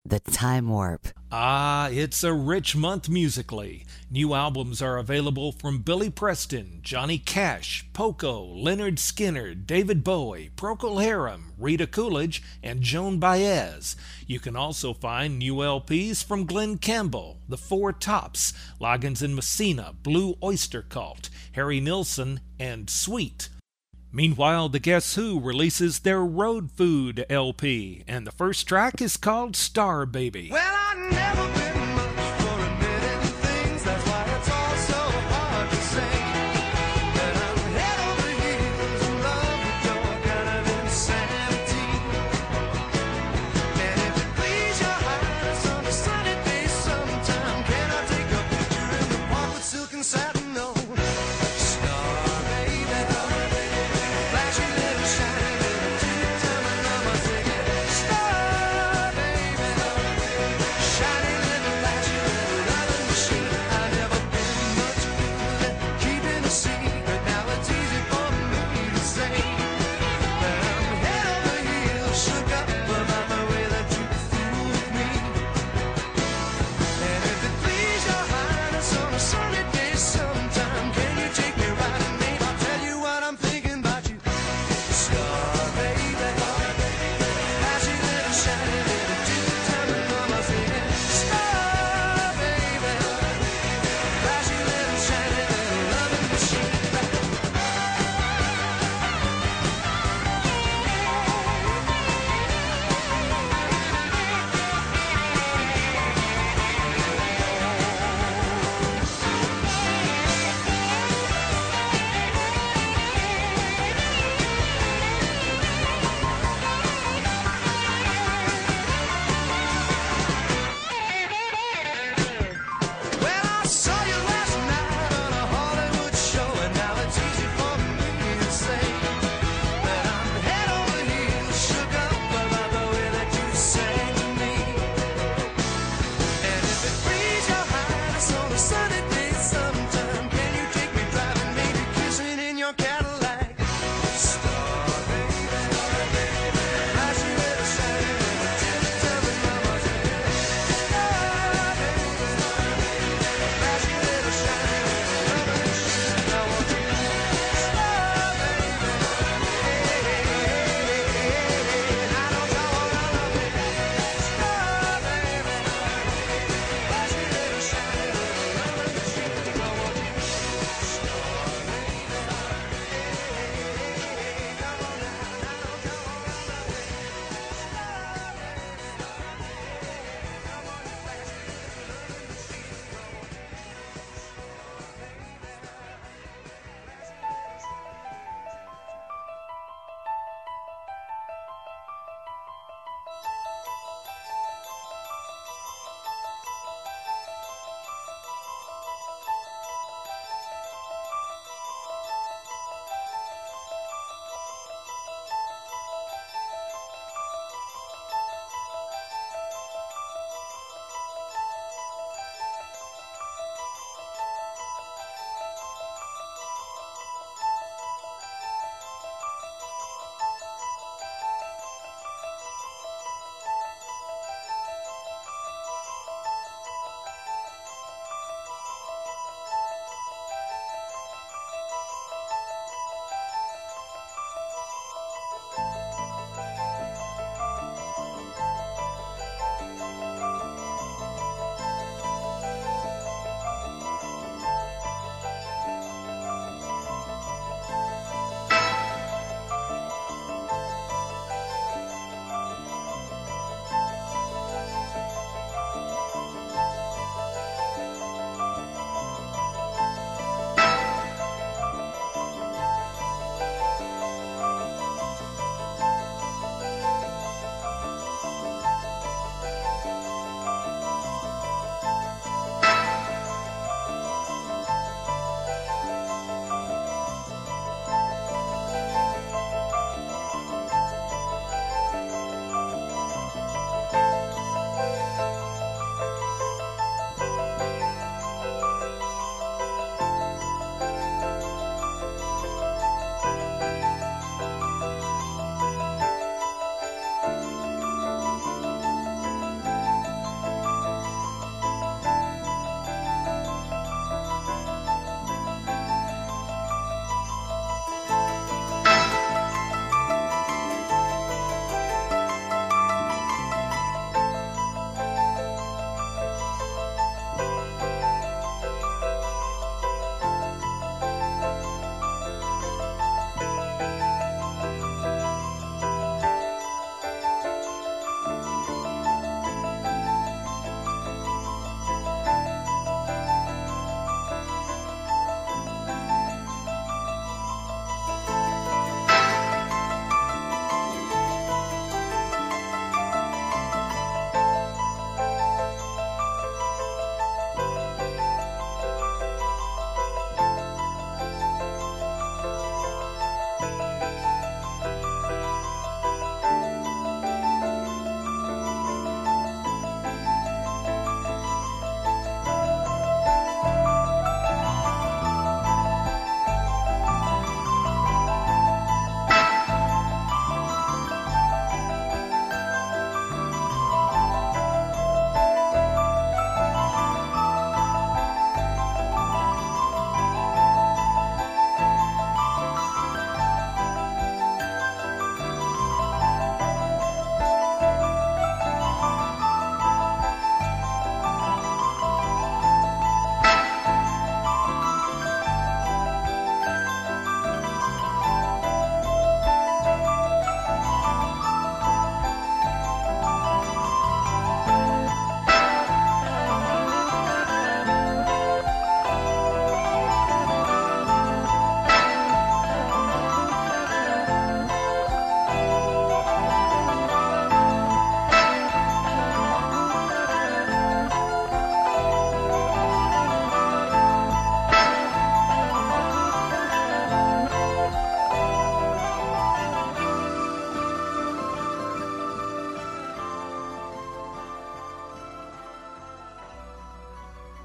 The Time Warp. Ah, it's a rich month musically. New albums are available from Billy Preston, Johnny Cash, Poco, Leonard Skinner, David Bowie, Procol Harum, Rita Coolidge, and Joan Baez. You can also find new LPs from Glenn Campbell, The Four Tops, Loggins and Messina, Blue Oyster Cult, Harry Nilsson, and Sweet. Meanwhile, the Guess Who releases their Road Food LP, and the first track is called Star Baby. Well, I've never been much for admitting things, that's why it's all so hard to say that I'm head over heels in love with your kind of insanity. And if it please your highness on a sunny day sometime, can I take a picture in the park with silk and satin? No. Star baby, flashy little shiny little tube, tell my mama, sing it. Star baby, shiny little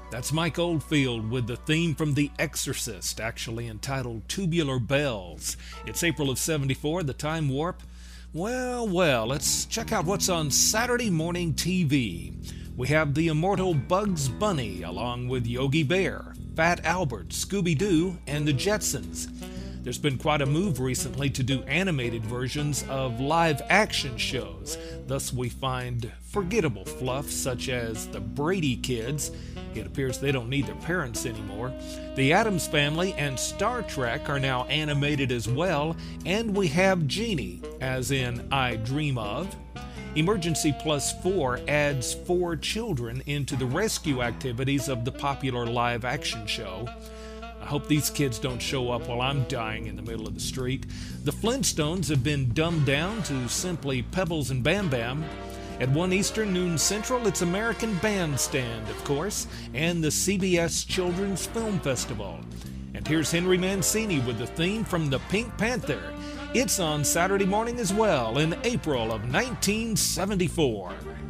That's Mike Oldfield with the theme from The Exorcist, actually entitled Tubular Bells. It's April of '74, the time warp. Well, let's check out what's on Saturday morning TV. We have the immortal Bugs Bunny along with Yogi Bear, Fat Albert, Scooby-Doo, and the Jetsons. There's been quite a move recently to do animated versions of live-action shows. Thus we find forgettable fluff such as the Brady Kids. It appears they don't need their parents anymore. The Addams Family and Star Trek are now animated as well, and we have Genie, as in I Dream Of. Emergency Plus 4 adds 4 children into the rescue activities of the popular live-action show. I hope these kids don't show up while I'm dying in the middle of the street. The Flintstones have been dumbed down to simply Pebbles and Bam Bam. At 1 Eastern, noon Central, it's American Bandstand, of course, and the CBS Children's Film Festival. And here's Henry Mancini with the theme from the Pink Panther. It's on Saturday morning as well in April of 1974.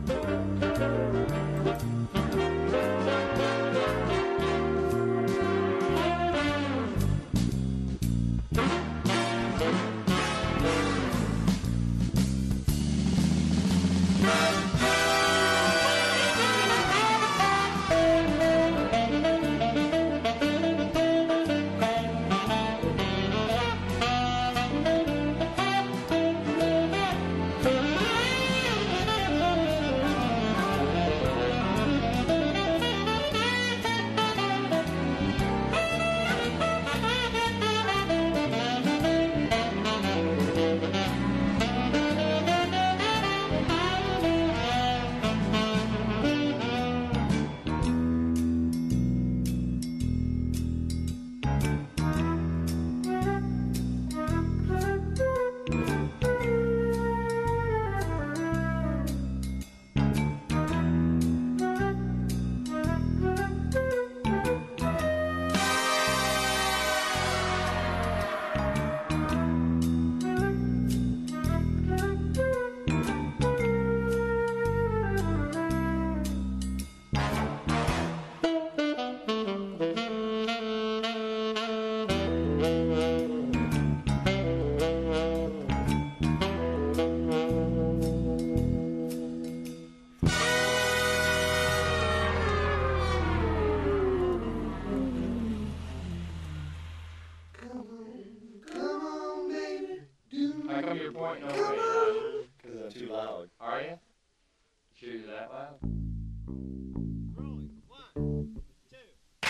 How come you're pointing over me, Josh? Because I'm too loud. Are you? Sure you're that loud? Rolling. 1, 2.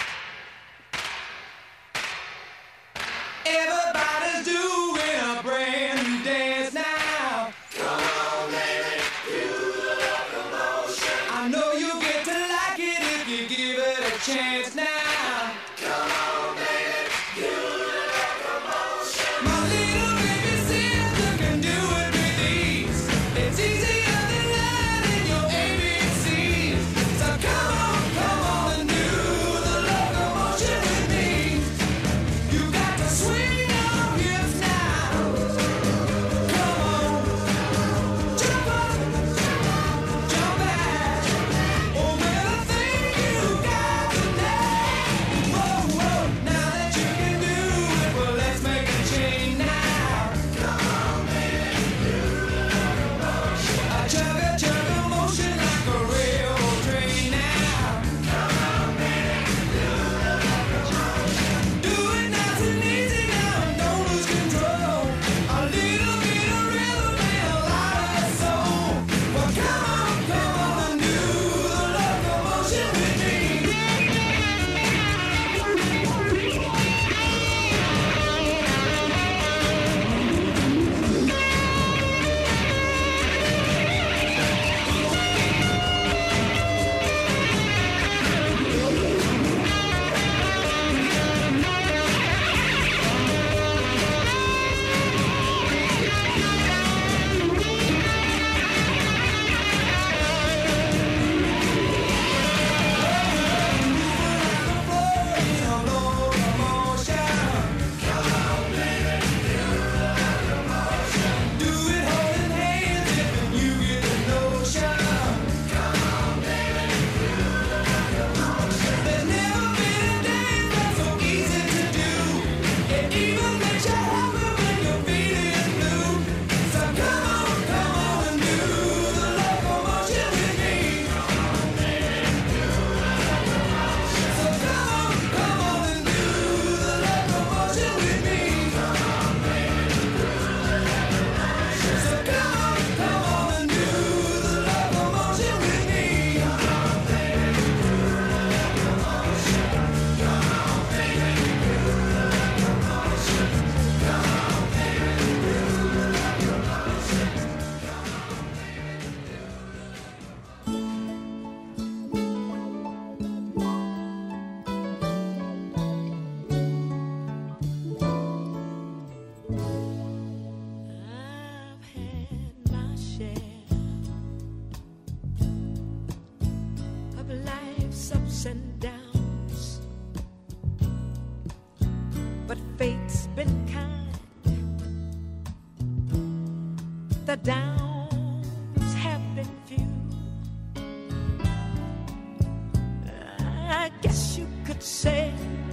Everybody's doing a brand new dance now. Come on, baby, do the locomotion. I know you'll get to like it if you give it a chance now. Come on, baby, do the locomotion. My little baby sister can do it with ease. It's easier than learning your ABCs. So come on and do the locomotion with me. You got to swing your hips now. Come on, jump up, jump back. Oh, man, I think you got tonight. and downs, but fate's been kind. The downs have been few. I guess you could say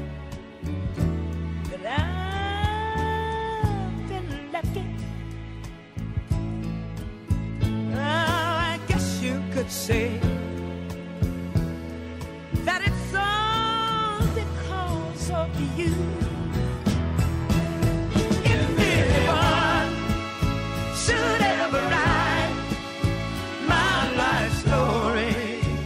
that I've been lucky. I guess you could say that it's all because of you. If anyone should ever write my life story,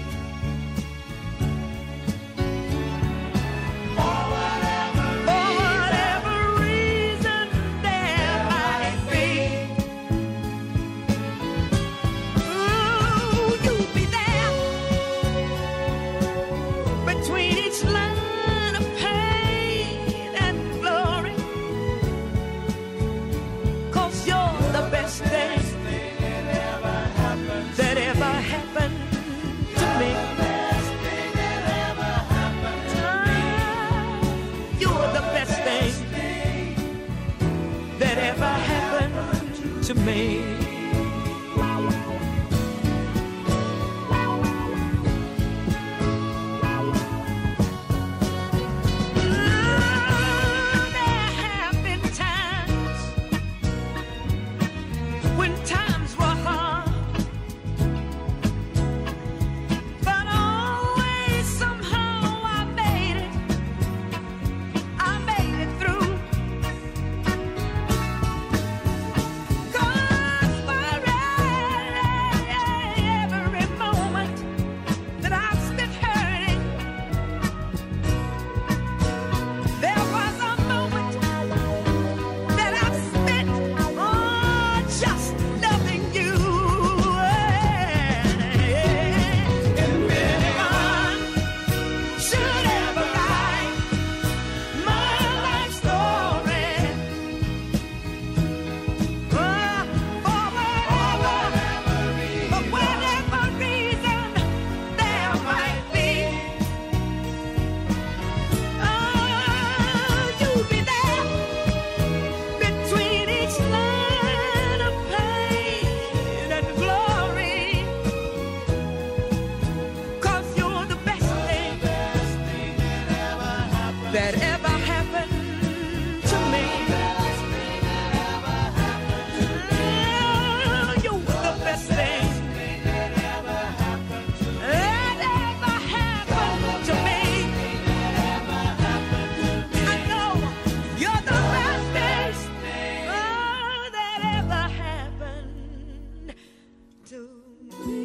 for whatever reason there might be, ooh, you'll be there between each line of pain and glory, 'cause you're the best thing that ever happened to me. You're the best thing that ever happened to me. There have been times when times were hard, but always somehow I made it through. 'Cause for every moment that I've spent hurting, there was a moment that I've spent just loving you. If anyone should ever write my life story, for whatever reason there might be, you'll be there between each line of pain and glory, 'cause you're the best thing that ever happened to me. You're the best thing that ever happened to me. I know you're the best thing that ever happened to me.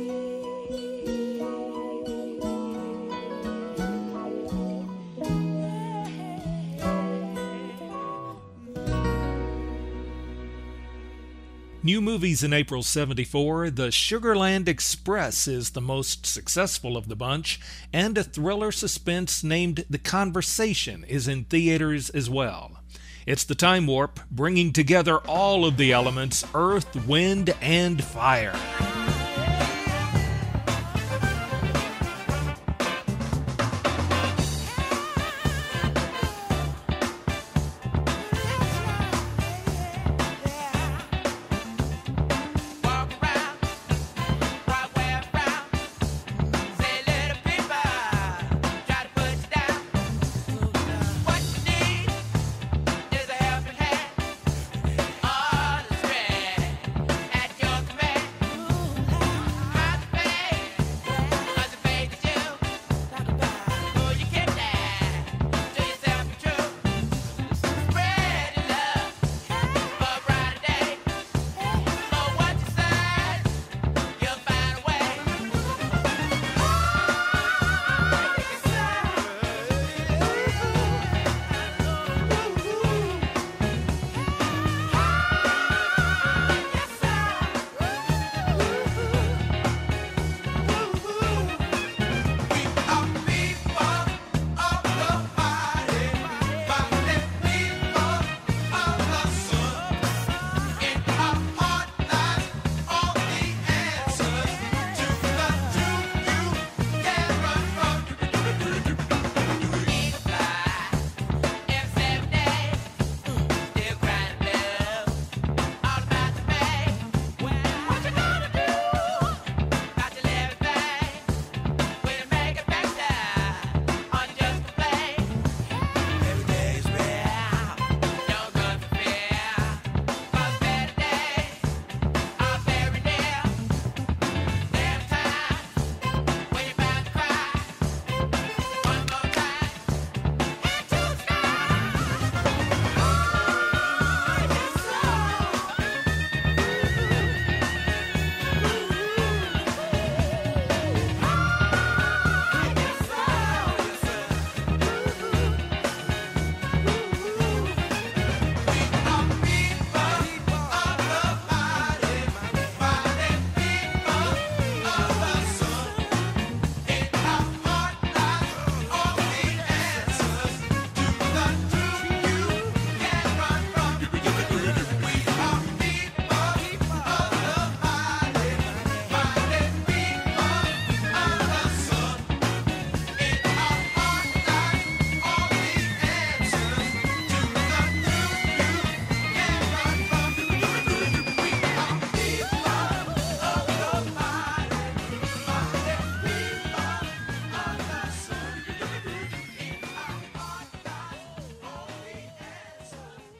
New movies in April '74, The Sugarland Express is the most successful of the bunch, and a thriller suspense named The Conversation is in theaters as well. It's the time warp, bringing together all of the elements, earth, wind, and fire. Walk around, walk way around. Say, little people, try to put you down. What you need is a helping hand, all the strength at your command.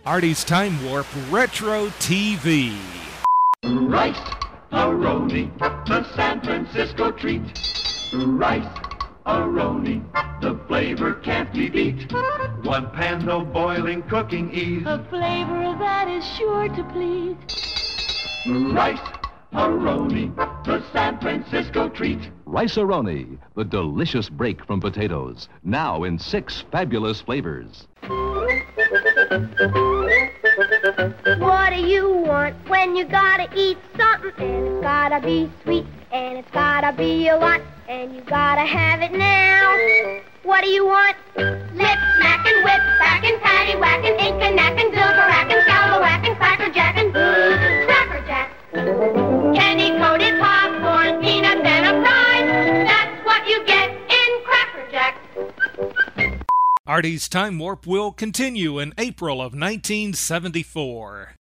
Artie's Time Warp Retro TV. Rice-A-Roni, the San Francisco treat. Rice-A-Roni, the flavor can't be beat. One pan, no boiling, cooking ease. A flavor that is sure to please. Rice-A-Roni, the San Francisco treat. Rice-A-Roni, the delicious break from potatoes. Now in 6 fabulous flavors. What do you want when you gotta eat something? And it's gotta be sweet, and it's gotta be a lot, and you gotta have it now. What do you want? Lip smacking, whip cracking, patty whacking, ink and knacking, silver racking, scalawacking, cracker jacking, cracker jack. Candy coated popcorn, peanuts and a fry. That's what you get in Cracker Jack. Artie's Time Warp will continue in April of 1974.